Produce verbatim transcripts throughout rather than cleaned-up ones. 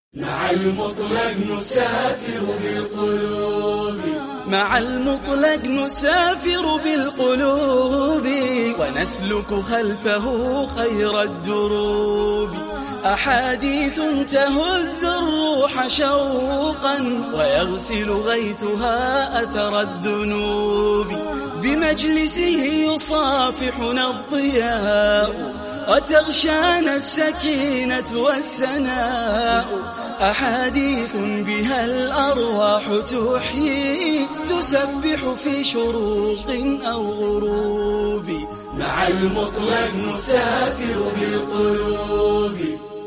مع المطلق نسافر بالقلوب، مع المطلق نسافر بالقلوب، ونسلك خلفه خير الدروب. أحاديث تهز الروح شوقا، ويغسل غيثها أثر الذنوب. بمجلسه يصافحنا الضياء، وتغشانا السكينة والسناء. أحاديث بها الأرواح تحيي، تسبح في شروق أو غروب. مع المطلق نسافر بالقلوب.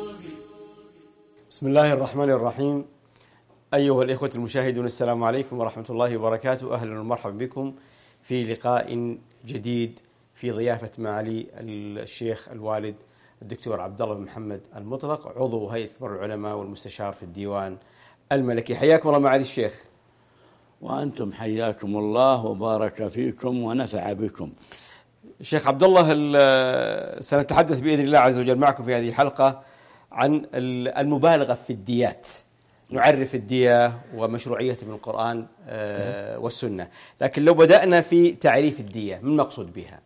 بسم الله الرحمن الرحيم. أيها الإخوة المشاهدون، السلام عليكم ورحمة الله وبركاته. أهلا ومرحبا بكم في لقاء جديد في ضيافة معالي الشيخ الوالد الدكتور عبد الله بن محمد المطلق، عضو هيئة كبار العلماء والمستشار في الديوان الملكي. حياكم الله معالي الشيخ. وأنتم حياكم الله وبارك فيكم ونفع بكم. الشيخ عبد الله، سنتحدث بإذن الله عز وجل معكم في هذه الحلقة عن المبالغة في الديات. نعرف الدية ومشروعيتها من القرآن والسنة، لكن لو بدأنا في تعريف الدية، ما المقصود بها؟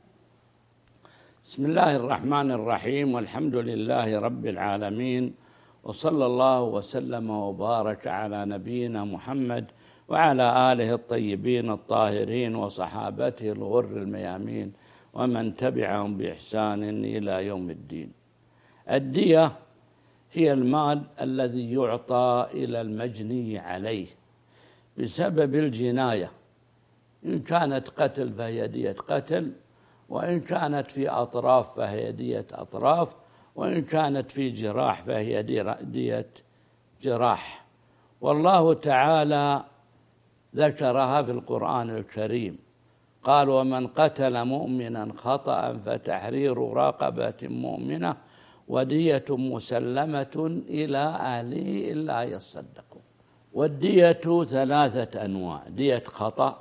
بسم الله الرحمن الرحيم، والحمد لله رب العالمين، وصلى الله وسلم وبارك على نبينا محمد وعلى آله الطيبين الطاهرين وصحابته الغر الميامين ومن تبعهم بإحسان إلى يوم الدين. الدية هي المال الذي يعطى إلى المجني عليه بسبب الجناية، إن كانت قتل فهي دية قتل، وإن كانت في أطراف فهي دية أطراف، وإن كانت في جراح فهي دية جراح. والله تعالى ذكرها في القرآن الكريم، قال: ومن قتل مؤمنا خطأ فتحرير رقبة مؤمنة ودية مسلمة إلى أهله إلا يصدقوا. والدية ثلاثة أنواع: دية خطأ،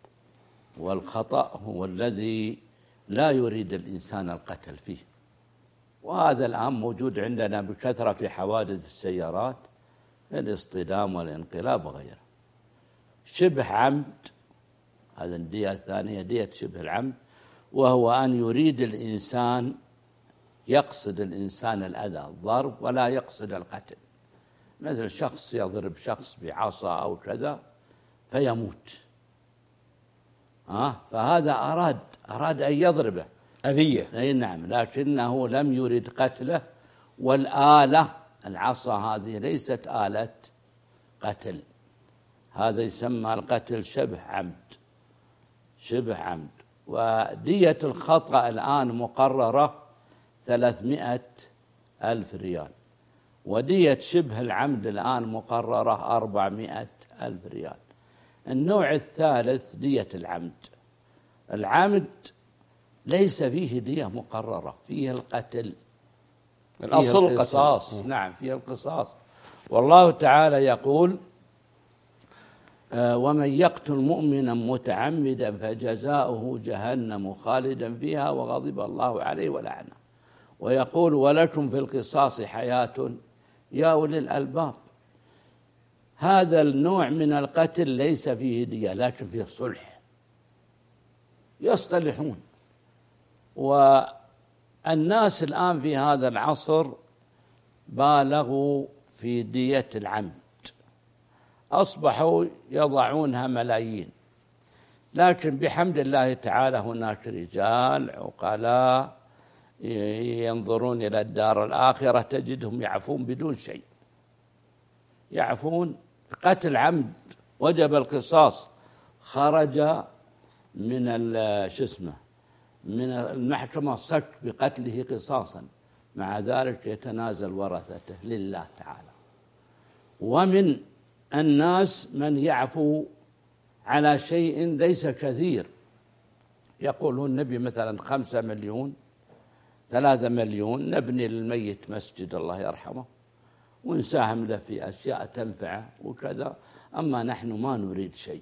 والخطأ هو الذي لا يريد الإنسان القتل فيه، وهذا الآن موجود عندنا بكثرة في حوادث السيارات، الاصطدام والانقلاب وغيره. شبه عمد، هذا الدية الثانية، دية شبه العمد، وهو أن يريد الإنسان، يقصد الإنسان الأذى، الضرب، ولا يقصد القتل. مثل شخص يضرب شخص بعصا أو كذا فيموت، ها فهذا أراد أراد أن يضربه أذية، أي نعم، لكنه لم يرد قتله. والآلة العصا هذه ليست آلة قتل، هذا يسمى القتل شبه عمد، شبه عمد. ودية الخطأ الآن مقررة ثلاثمائة ألف ريال، ودية شبه العمد الآن مقررة أربعمائة ألف ريال. النوع الثالث دية العمد. العمد ليس فيه دية مقررة، فيه القتل، الأصل فيه القصاص. نعم، فيه القصاص. والله تعالى يقول: آه ومن يقتل مؤمنا متعمدا فجزاؤه جهنم خالدا فيها وغضب الله عليه ولعنه. ويقول: ولكم في القصاص حياة يا أولي الألباب. هذا النوع من القتل ليس فيه دية، لكن فيه صلح، يصطلحون. والناس الآن في هذا العصر بالغوا في دية العمد، أصبحوا يضعونها ملايين، لكن بحمد الله تعالى هناك رجال عقلاء ينظرون إلى الدار الآخرة، تجدهم يعفون بدون شيء، يعفون. في قتل عمد وجب القصاص، خرج من شو اسمه من المحكمة صك بقتله قصاصا، مع ذلك يتنازل ورثته لله تعالى. ومن الناس من يعفو على شيء ليس كثير، يقولون النبي مثلا خمسة مليون ثلاثة مليون نبني للميت مسجد الله يرحمه ونساهم له في أشياء تنفعه وكذا، أما نحن ما نريد شيء.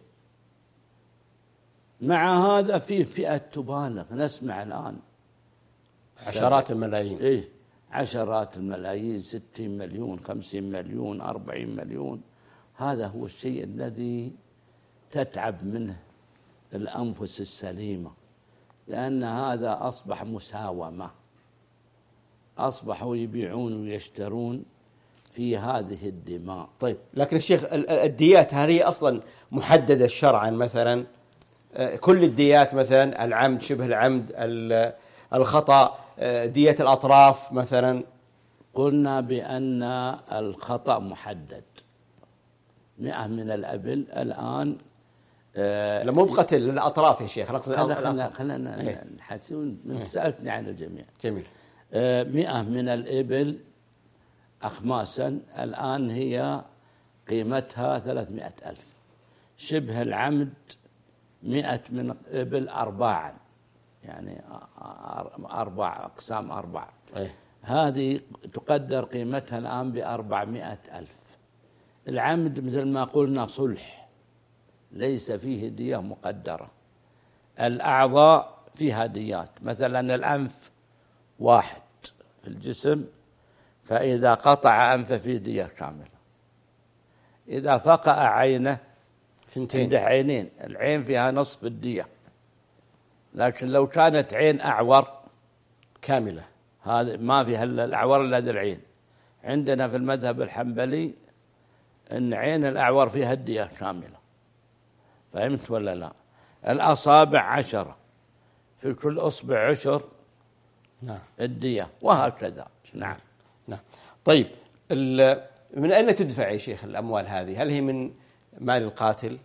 مع هذا في فئة تبالغ، نسمع الآن عشرات الملايين، إيه عشرات الملايين، ستين مليون، خمسين مليون، أربعين مليون. هذا هو الشيء الذي تتعب منه الأنفس السليمة، لأن هذا أصبح مساومة، أصبحوا يبيعون ويشترون في هذه الدماء. طيب، لكن الشيخ الديات هذه أصلا محددة شرعا؟ مثلا كل الديات، مثلا العمد، شبه العمد، الخطأ، دية الأطراف مثلا. قلنا بأن الخطأ محدد، مئة من الأبل الآن. لا مو بقتل الأطراف يا شيخ، خلنا خلنا نحسون من سألتني عن الجميع. جميل. مئة من الإبل أخماسا الآن هي قيمتها ثلاثمائة ألف. شبه العمد مئة من الإبل أرباعا، يعني أربع أقسام أربعة. أيه. هذه تقدر قيمتها الآن بأربعمائة ألف. العمد مثل ما قلنا صلح، ليس فيه دية مقدرة. الأعضاء فيها ديات، مثلا الأنف واحد في الجسم، فإذا قطع أنفه فيه دية كاملة. إذا فقأ عينه، ثنتين، عنده عينين، العين فيها نصف الدية. لكن لو كانت عين أعور كاملة، هذا ما فيها إلا الأعور إلا ذي العين. عندنا في المذهب الحنبلي أن عين الأعور فيها الدية كاملة. فهمت ولا لا؟ الأصابع عشرة، في كل أصبع عشر نعم الدية، وهكذا. نعم نعم. طيب، من أين تدفع يا شيخ الأموال هذه؟ هل هي من مال القاتل؟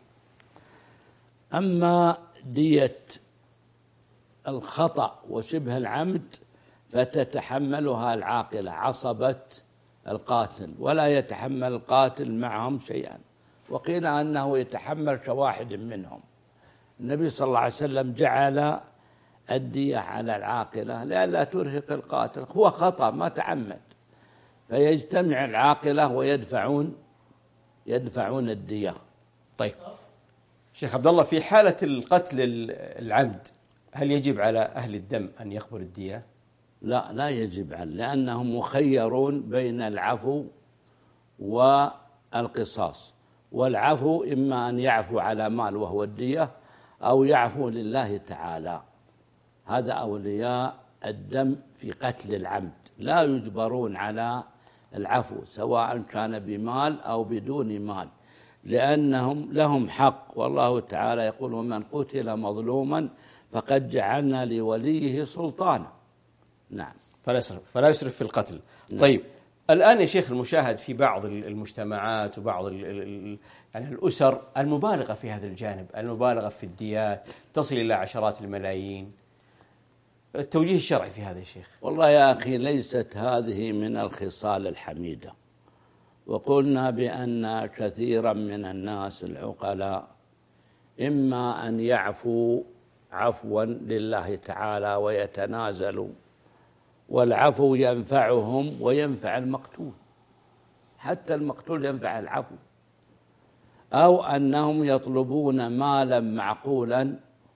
أما دية الخطأ وشبه العمد فتتحملها العاقلة، عصبة القاتل، ولا يتحمل القاتل معهم شيئا. وقيل أنه يتحمل كواحد منهم. النبي صلى الله عليه وسلم جعل الدية على العاقلة لئلا ترهق القاتل، هو خطأ ما تعمد، فيجتمع العاقلة ويدفعون يدفعون الدية. طيب شيخ عبد الله، في حالة القتل العمد هل يجب على أهل الدم أن يقبلوا الدية؟ لا، لا يجب على، لأنهم مخيرون بين العفو والقصاص. والعفو إما أن يعفو على مال وهو الدية، أو يعفو لله تعالى. هذا أولياء الدم في قتل العمد لا يجبرون على العفو، سواء كان بمال أو بدون مال، لأنهم لهم حق. والله تعالى يقول: ومن قتل مظلوما فقد جعلنا لوليه سلطانا. نعم. فلا يسرف فلا يسرف في القتل. نعم. طيب، الآن يا شيخ المشاهد في بعض المجتمعات وبعض ال ال يعني الأسر المبالغة في هذا الجانب، المبالغة في الديات تصل إلى عشرات الملايين. التوجيه الشرعي في هذا يا شيخ؟ والله يا أخي، ليست هذه من الخصال الحميدة. وقلنا بأن كثيرا من الناس العقلاء إما أن يعفوا عفوا لله تعالى ويتنازلوا، والعفو ينفعهم وينفع المقتول، حتى المقتول ينفع العفو. أو أنهم يطلبون مالا معقولا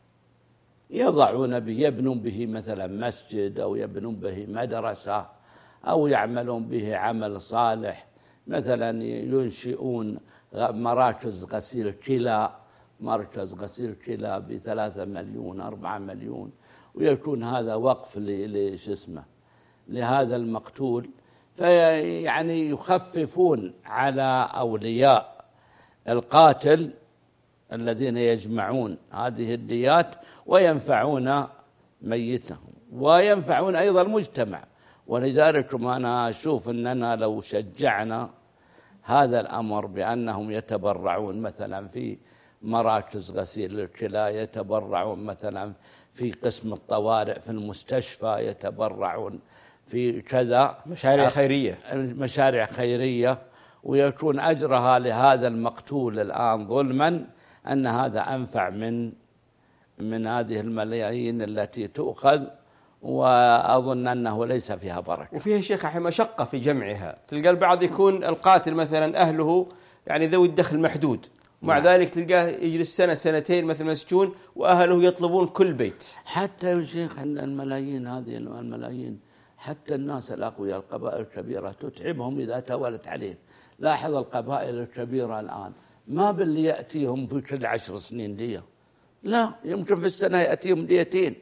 يضعون به، يبنون به مثلا مسجد، أو يبنون به مدرسة، أو يعملون به عمل صالح، مثلا ينشئون مراكز غسيل كلى، مركز غسيل كلى بثلاثة مليون أربعة مليون، ويكون هذا وقف لش اسمه لهذا المقتول. فيعني يخففون على أولياء القاتل الذين يجمعون هذه الديات وينفعون ميتهم وينفعون أيضا المجتمع. ولذلك أنا أشوف أننا لو شجعنا هذا الأمر بأنهم يتبرعون مثلا في مراكز غسيل الكلى، يتبرعون مثلا في قسم الطوارئ في المستشفى، يتبرعون في كذا مشاريع خيرية مشاريع خيرية ويكون أجرها لهذا المقتول الآن ظلما، أن هذا أنفع من من هذه الملايين التي تؤخذ، وأظن أنه ليس فيها بركة. وفيها شيخ مشقة في جمعها. تلقى البعض يكون القاتل مثلا أهله يعني ذوي الدخل محدود، ومع نعم. ذلك تلقاه يجلس سنة سنتين مثل مسجون، وأهله يطلبون كل بيت. حتى يا شيخ الملايين هذه الملايين حتى الناس الأقوياء القبائل الكبيرة تتعبهم إذا تولت عليهم. لاحظ القبائل الكبيرة الآن ما باللي يأتيهم في كل عشر سنين دية، لا، يمكن في السنة يأتيهم ديتين.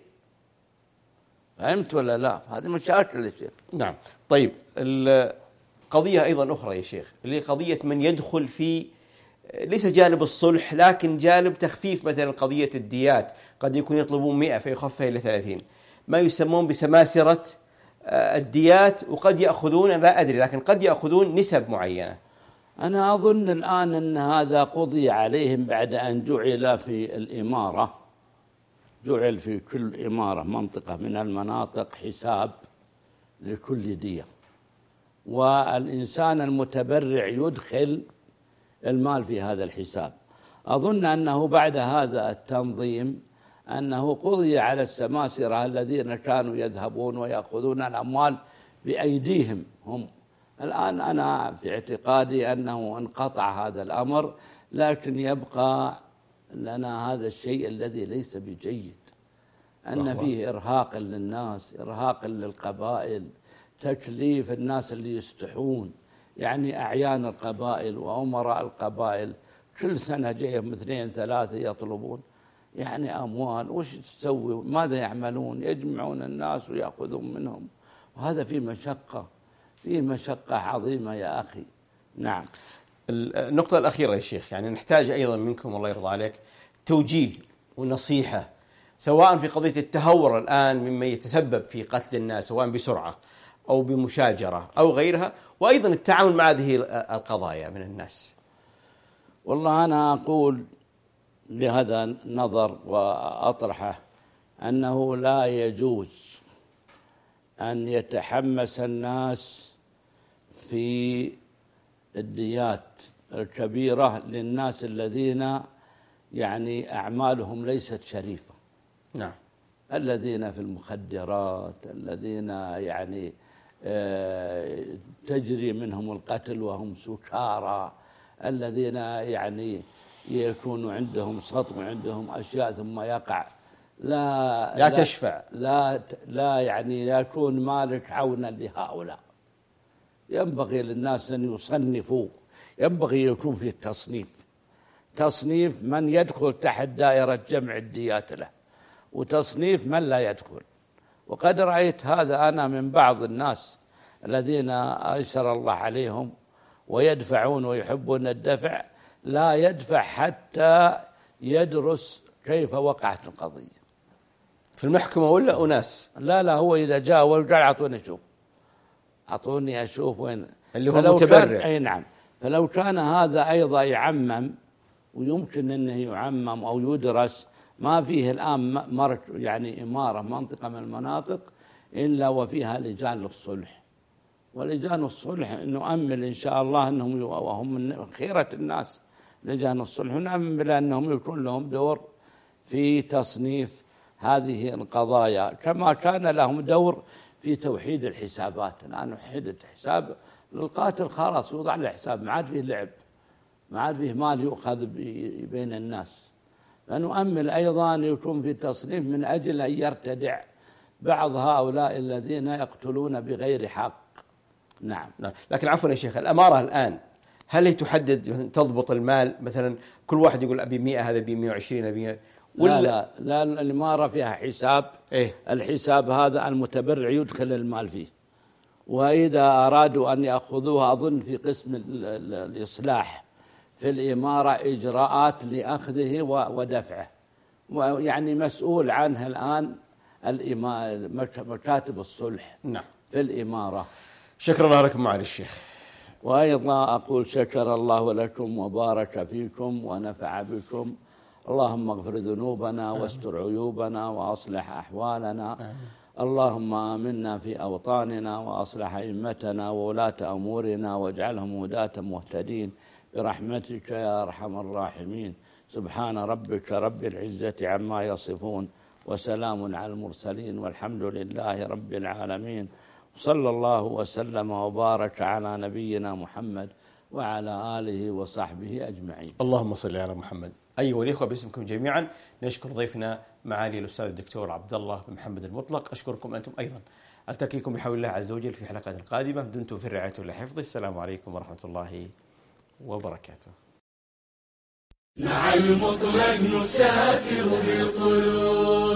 فهمت ولا لا؟ هذه مشاكل يا شيخ. نعم. طيب، القضية أيضا أخرى يا شيخ، اللي قضية من يدخل في ليس جانب الصلح لكن جانب تخفيف، مثلا قضية الديات، قد يكون يطلبون مئة فيخفف إلى ثلاثين، ما يسمون بسماسرة الديات، وقد يأخذون، لا أدري، لكن قد يأخذون نسب معينة. أنا أظن الآن أن هذا قضي عليهم بعد أن جعل في الإمارة، جعل في كل إمارة منطقة من المناطق حساب لكل دية، والإنسان المتبرع يدخل المال في هذا الحساب. أظن أنه بعد هذا التنظيم أنه قضي على السماسرة الذين كانوا يذهبون ويأخذون الأموال بأيديهم هم. الآن أنا في اعتقادي أنه انقطع هذا الأمر، لكن يبقى لنا هذا الشيء الذي ليس بجيد، أن فيه إرهاق للناس، إرهاق للقبائل، تكليف الناس اللي يستحون، يعني أعيان القبائل وأمراء القبائل كل سنة جايهم اثنين ثلاثة يطلبون يعني أموال، وش تسوي؟ ماذا يعملون؟ يجمعون الناس ويأخذون منهم، وهذا فيه مشقة، فيه مشقة عظيمة يا أخي. نعم. النقطة الأخيرة يا شيخ، يعني نحتاج أيضا منكم الله يرضى عليك توجيه ونصيحة، سواء في قضية التهور الآن مما يتسبب في قتل الناس سواء بسرعة أو بمشاجرة أو غيرها، وأيضا التعامل مع هذه القضايا من الناس. والله أنا أقول لهذا النظر وأطرحه أنه لا يجوز أن يتحمس الناس في الديات الكبيرة للناس الذين يعني أعمالهم ليست شريفة. نعم. الذين في المخدرات، الذين يعني تجري منهم القتل وهم سكارى، الذين يعني يكون عندهم سطو وعندهم أشياء ثم يقع، لا لا تشفع، لا لا يعني لا يكون مالك عونا لهؤلاء. ينبغي للناس أن يصنفوا، ينبغي يكون في تصنيف، تصنيف من يدخل تحت دائرة جمع الديات له، وتصنيف من لا يدخل. وقد رأيت هذا أنا من بعض الناس الذين أيسر الله عليهم ويدفعون ويحبون الدفع، لا يدفع حتى يدرس كيف وقعت القضية في المحكمة ولا أناس. لا لا هو إذا جاء وقال أعطوني أشوف، أعطوني أشوف وين اللي هو متبرع. أي نعم. فلو كان هذا أيضا يعمم، ويمكن أنه يعمم أو يدرس، ما فيه الآن مرج يعني إمارة منطقة من المناطق إلا وفيها لجان للصلح، ولجان الصلح نؤمل إن شاء الله أنهم وهم من خيرة الناس لجان الصلح، ونؤمل أنهم يكون لهم دور في تصنيف هذه القضايا، كما كان لهم دور في توحيد الحسابات. الآن وحدت حساب للقاتل خلاص يوضع له حساب، ما عاد فيه لعب، ما عاد فيه مال يؤخذ بين الناس. فنؤمل أيضا يكون في تصنيف من أجل أن يرتدع بعض هؤلاء الذين يقتلون بغير حق. نعم. نعم. لكن عفوا يا شيخ، الأمارة الآن هل هي تحدد تضبط المال؟ مثلا كل واحد يقول أبي مئة، هذا أبي مئة وعشرين، أبي ولا لا, لا لا الإمارة فيها حساب. إيه؟ الحساب هذا المتبرع يدخل المال فيه، وإذا أرادوا أن يأخذوها أظن في قسم الإصلاح في الإمارة إجراءات لأخذه ودفعه، ويعني مسؤول عنها الآن مكاتب الصلح. نعم. في الإمارة. شكرا الله لكم معالي الشيخ. وأيضا أقول شكر الله لكم وبارك فيكم ونفع بكم. اللهم اغفر ذنوبنا واستر عيوبنا وأصلح أحوالنا. آمين. اللهم آمنا في أوطاننا وأصلح أئمتنا وولاة أمورنا واجعلهم هداة مهتدين برحمتك يا أرحم الراحمين. سبحان ربك رب العزة عما يصفون وسلام على المرسلين والحمد لله رب العالمين. صلى الله وسلم وبارك على نبينا محمد وعلى آله وصحبه أجمعين. اللهم صل على محمد. أيها الإخوة، باسمكم جميعا نشكر ضيفنا معالي الأستاذ الدكتور عبد الله بن محمد المطلق. أشكركم أنتم أيضا ألتقيكم بحول الله عز وجل في حلقة قادمة. دمتم في الرعاية والحفظ. السلام عليكم ورحمة الله وبركاته. مع المطلق نسافر بالقلوب.